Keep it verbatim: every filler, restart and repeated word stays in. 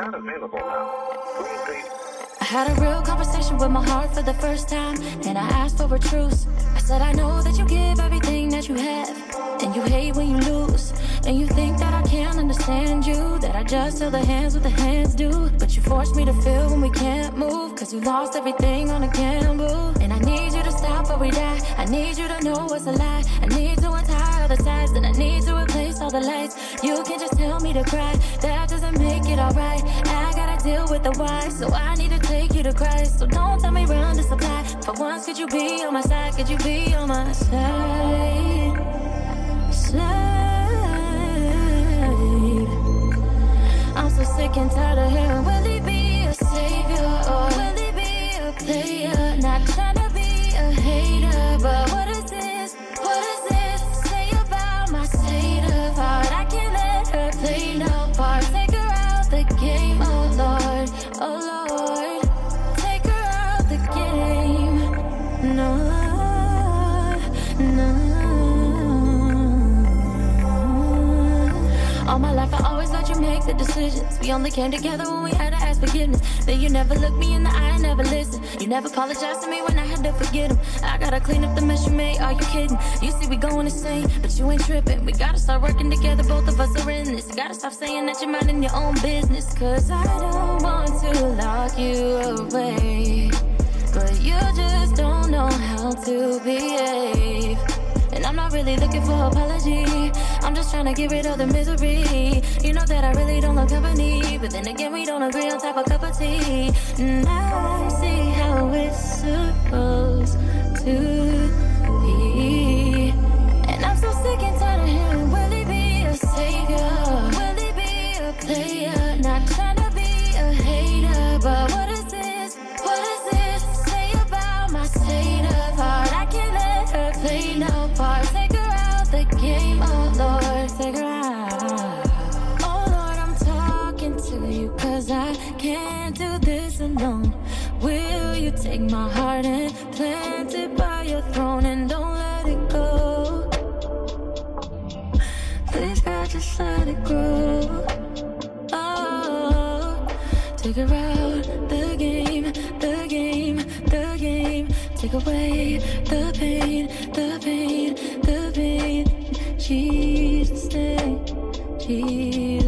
not available now. Please leave. I had a real conversation with my heart for the first time, and I asked for a truce. I said I know that you give everything that you have, and you hate when you lose, and you think that I can't understand you, that I just tell the hands what the hands do. But you force me to feel when we can't move, cause you lost everything on a gamble. And I need you to stop before we die. I need you to know what's a lie. I need to untie all the ties, and I need to replace all the lights. You can just tell me to cry, that doesn't make it alright. I gotta deal with the why, so I need to take you to Christ. So don't tell me run to supply. For once, could you be on my side? Could you be on my side? Side. I'm so sick and tired of hearing, will he be a savior or will he be a player? Not trying to be a hater, but what is this? What is this to say about my state of heart? I can't let her play no part. Take her out the game, oh Lord, oh Lord. Take her out the game, no, no. All my life I always let you make the decisions. We only came together when we had to ask forgiveness. Then you never looked me in the eye and never listened. You never apologized to me when I had to forget him. I gotta clean up the mess you made, are you kidding? You see we going insane, but you ain't tripping. We gotta start working together, both of us are in this. You gotta stop saying that you're minding your own business, cause I don't want to lock you away, but you just don't know how to behave. And I'm not really looking for apology, I'm just trying to get rid of the misery. You know that I really don't love company, but then again we don't agree on type of cup of tea. And I see how it's supposed to be. And I'm so sick and tired of hearing, will he be a savior? Will he be a player? Not trying to be a hater, but what is this? What is this to say about my state of heart? I can't let her play no part. Take her out the game, oh Lord, take her out. Oh Lord, I'm talking to you, cause I can't do this alone. Will you take my heart and plant it by your throne and don't let it go? Please God, just let it grow. Oh, take her out the game, the game, the game. Take away the pain, the pain, the pain. Jesus name, Jesus.